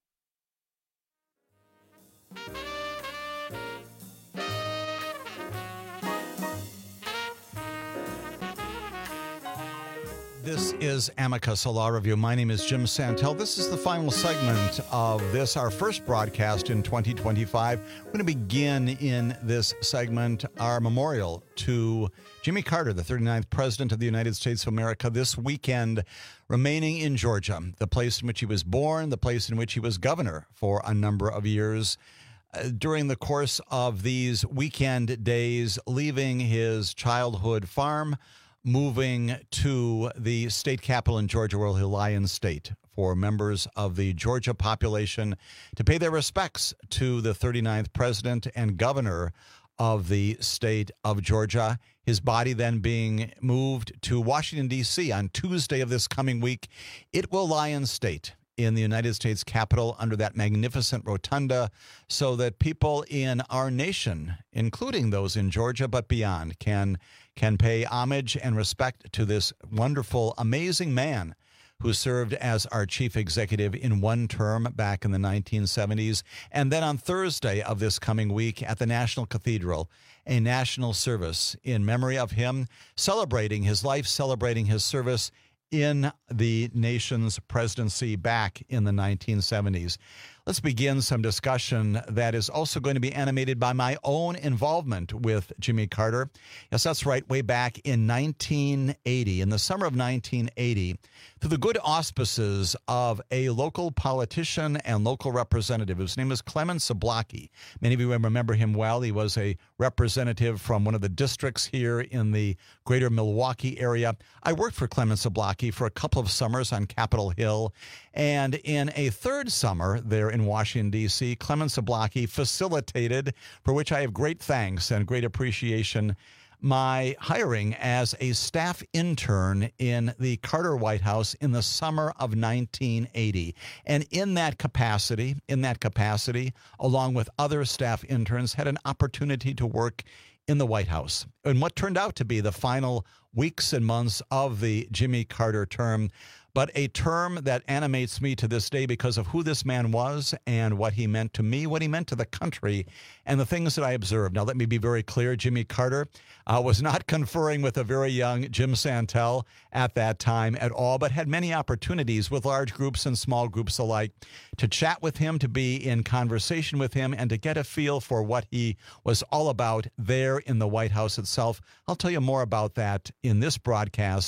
This is Amicus, a law review. My name is Jim Santel. This is the final segment of this, our first broadcast in twenty twenty-five. We're going to begin in this segment our memorial to Jimmy Carter, the thirty-ninth president of the United States of America, this weekend remaining in Georgia, the place in which he was born, the place in which he was governor for a number of years. Uh, during the course of these weekend days, leaving his childhood farm, moving to the state capitol in Georgia, where he'll lie in state for members of the Georgia population to pay their respects to the thirty-ninth president and governor of the state of Georgia. His body then being moved to Washington, D C on Tuesday of this coming week. It will lie in state in the United States Capitol under that magnificent rotunda so that people in our nation, including those in Georgia but beyond, can can pay homage and respect to this wonderful, amazing man who served as our chief executive in one term back in the nineteen seventies. And then on Thursday of this coming week at the National Cathedral, a national service in memory of him, celebrating his life, celebrating his service in the nation's presidency back in the nineteen seventies. Let's begin some discussion that is also going to be animated by my own involvement with Jimmy Carter. Yes, that's right. Way back in nineteen eighty, in the summer of nineteen eighty, through the good auspices of a local politician and local representative whose name is Clement Zablocki. Many of you remember him well. He was a representative from one of the districts here in the greater Milwaukee area. I worked for Clement Zablocki for a couple of summers on Capitol Hill. And in a third summer there in Washington, D C, Clement Zablocki facilitated, for which I have great thanks and great appreciation, my hiring as a staff intern in the Carter White House in the summer of nineteen eighty. And in that capacity, in that capacity, along with other staff interns, had an opportunity to work in the White House in what turned out to be the final weeks and months of the Jimmy Carter term, but a term that animates me to this day because of who this man was and what he meant to me, what he meant to the country, and the things that I observed. Now, let me be very clear. Jimmy Carter uh, was not conferring with a very young Jim Santel at that time at all, but had many opportunities with large groups and small groups alike to chat with him, to be in conversation with him, and to get a feel for what he was all about there in the White House itself. I'll tell you more about that in this broadcast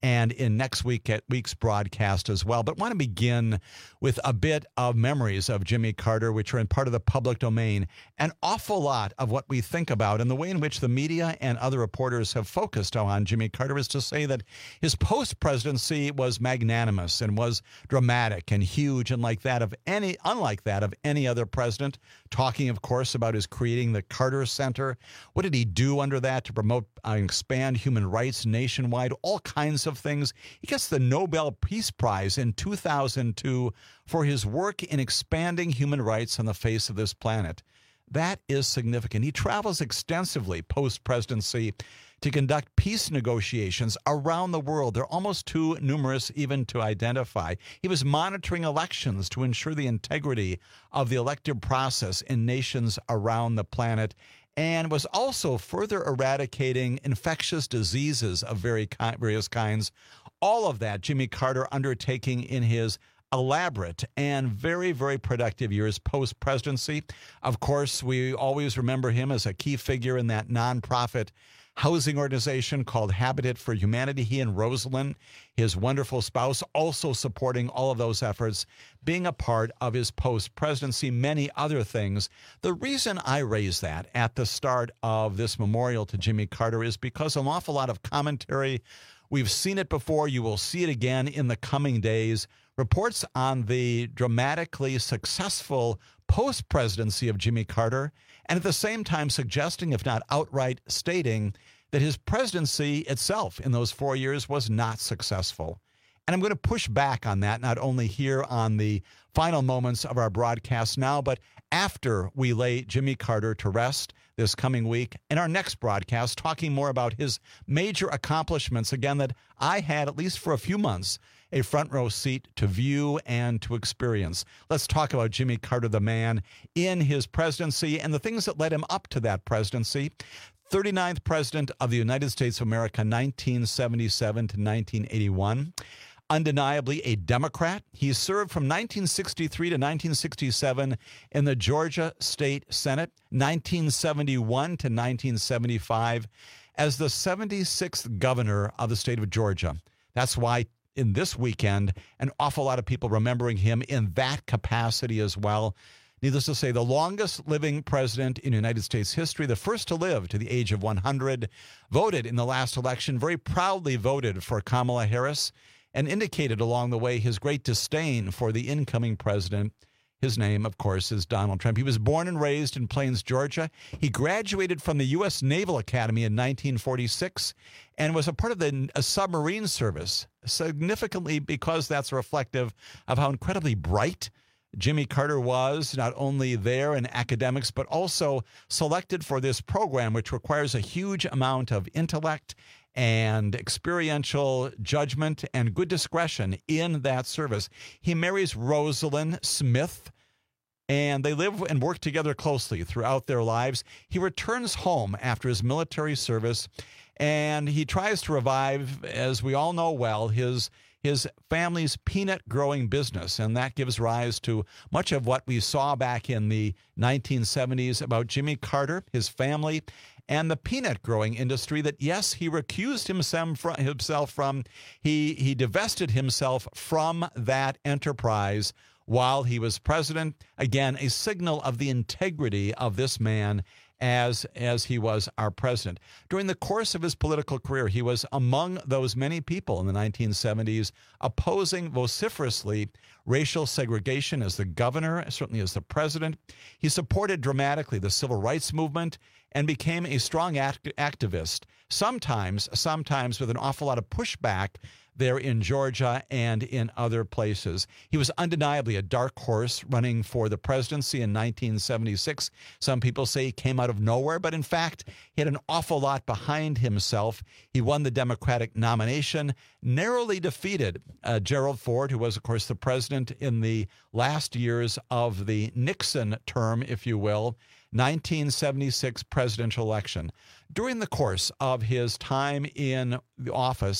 and in next week at week's broadcast as well. But want to begin with a bit of memories of Jimmy Carter, which are in part of the public domain. An awful lot of what we think about and the way in which the media and other reporters have focused on Jimmy Carter is to say that his post-presidency was magnanimous and was dramatic and huge and like that of any, unlike that of any other president. Talking, of course, about his creating the Carter Center. What did he do under that to promote and expand human rights nationwide? All kinds of things. He gets the Nobel Peace Prize in two thousand two for his work in expanding human rights on the face of this planet. That is significant. He travels extensively post-presidency to conduct peace negotiations around the world. They're almost too numerous even to identify. He was monitoring elections to ensure the integrity of the elective process in nations around the planet, and was also further eradicating infectious diseases of very ki- various kinds. All of that Jimmy Carter undertaking in his elaborate and very, very productive years post-presidency. Of course, we always remember him as a key figure in that nonprofit housing organization called Habitat for Humanity. He and Rosalind, his wonderful spouse, also supporting all of those efforts, being a part of his post-presidency, many other things. The reason I raise that at the start of this memorial to Jimmy Carter is because an awful lot of commentary, we've seen it before, you will see it again in the coming days, reports on the dramatically successful post-presidency of Jimmy Carter, and at the same time suggesting, if not outright stating, that his presidency itself in those four years was not successful. And I'm going to push back on that, not only here on the final moments of our broadcast now, but after we lay Jimmy Carter to rest this coming week in our next broadcast, talking more about his major accomplishments, again, that I had, at least for a few months, a front row seat to view and to experience. Let's talk about Jimmy Carter, the man, in his presidency and the things that led him up to that presidency. thirty-ninth President of the United States of America, nineteen seventy-seven to nineteen eighty-one. Undeniably a Democrat. He served from nineteen sixty-three to nineteen sixty-seven in the Georgia State Senate, nineteen seventy-one to nineteen seventy-five, as the seventy-sixth governor of the state of Georgia. That's why in this weekend, an awful lot of people remembering him in that capacity as well. Needless to say, the longest living president in United States history, the first to live to the age of one hundred, voted in the last election, very proudly voted for Kamala Harris, and indicated along the way his great disdain for the incoming president. His name, of course, is Donald Trump. He was born and raised in Plains, Georgia. He graduated from the U S Naval Academy in nineteen forty-six and was a part of the a submarine service, significantly because that's reflective of how incredibly bright Jimmy Carter was, not only there in academics, but also selected for this program, which requires a huge amount of intellect and experiential judgment and good discretion in that service. He marries Rosalind Smith, and they live and work together closely throughout their lives. He returns home after his military service, and he tries to revive, as we all know well, his his family's peanut growing business, and that gives rise to much of what we saw back in the nineteen seventies about Jimmy Carter, his family, and the peanut growing industry that, yes, he recused himself from, himself from. He, he divested himself from that enterprise while he was president. Again, a signal of the integrity of this man as, as he was our president. During the course of his political career, he was among those many people in the nineteen seventies opposing vociferously racial segregation as the governor, certainly as the president. He supported dramatically the civil rights movement and became a strong act- activist, sometimes, sometimes with an awful lot of pushback there in Georgia and in other places. He was undeniably a dark horse running for the presidency in nineteen seventy-six. Some people say he came out of nowhere, but in fact, he had an awful lot behind himself. He won the Democratic nomination, narrowly defeated uh, Gerald Ford, who was, of course, the president in the last years of the Nixon term, if you will, nineteen seventy-six presidential election. During the course of his time in the office,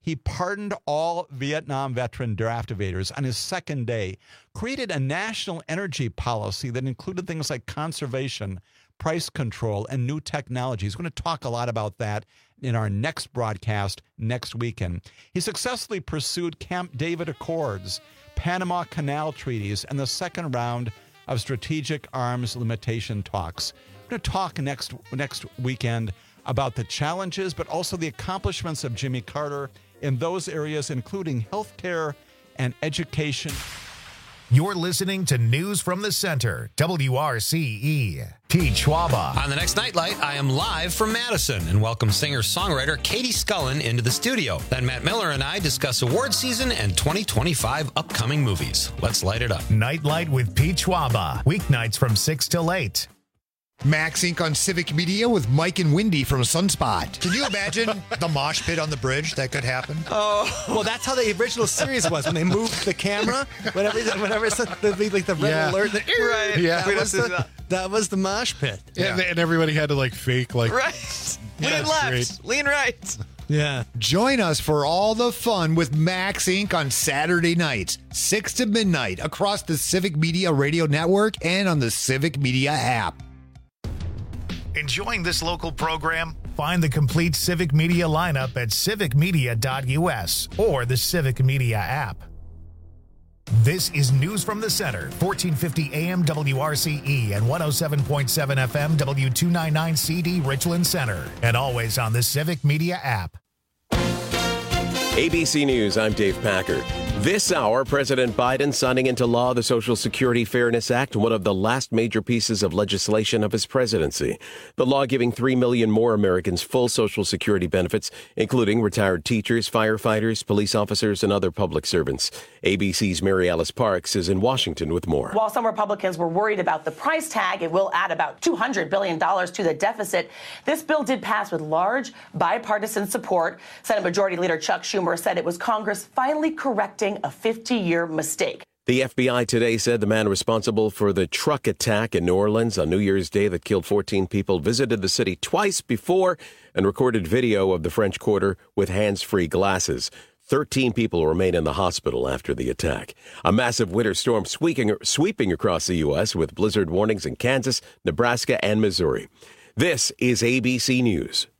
He pardoned all Vietnam veteran draft evaders on his second day, created a national energy policy that included things like conservation, price control, and new technologies. We're going to talk a lot about that in our next broadcast next weekend. He successfully pursued Camp David Accords, Panama Canal treaties, and the second round of strategic arms limitation talks. We're going to talk next next weekend about the challenges, but also the accomplishments of Jimmy Carter in those areas, including healthcare and education.
You're listening to News from the Center, W R C E. Pete Schwaba.
On the next Nightlight, I am live from Madison and welcome singer-songwriter Katie Scullen into the studio. Then Matt Miller and I discuss award season and twenty twenty-five upcoming movies. Let's light it up.
Nightlight with Pete Schwaba. Weeknights from six till eight.
Max Incorporated on Civic Media with Mike and Wendy from Sunspot.
Can you imagine the mosh pit on the bridge that could happen?
Oh, well, that's how the original series was when they moved the camera. Whenever, whenever it's the, the, like the red
Yeah.
alert, the, right?
Yeah.
that, was the, that was the mosh pit.
Yeah.
And, and everybody had to like fake like
Right.
Yeah,
Lean
that's
left,
great.
lean right.
Yeah. Join us for all the fun with Max Incorporated on Saturday nights, six to midnight, across the Civic Media Radio Network and on the Civic Media app.
Enjoying this local program? Find the complete Civic Media lineup at civic media dot U S or the Civic Media app. This is News from the Center, fourteen fifty A M W R C E and one oh seven point seven F M W two ninety-nine C D Richland Center, and always on the Civic Media app.
A B C News, I'm Dave Packer. This hour, President Biden signing into law the Social Security Fairness Act, one of the last major pieces of legislation of his presidency. The law giving three million more Americans full Social Security benefits, including retired teachers, firefighters, police officers, and other public servants. A B C's Mary Alice Parks is in Washington with more.
While some Republicans were worried about the price tag, it will add about two hundred billion dollars to the deficit. This bill did pass with large bipartisan support. Senate Majority Leader Chuck Schumer said it was Congress finally correcting a fifty-year mistake.
The F B I today said the man responsible for the truck attack in New Orleans on New Year's Day that killed fourteen people visited the city twice before and recorded video of the French Quarter with hands-free glasses. thirteen people remain in the hospital after the attack. A massive winter storm sweeping, sweeping across the U S with blizzard warnings in Kansas, Nebraska, and Missouri. This is A B C News.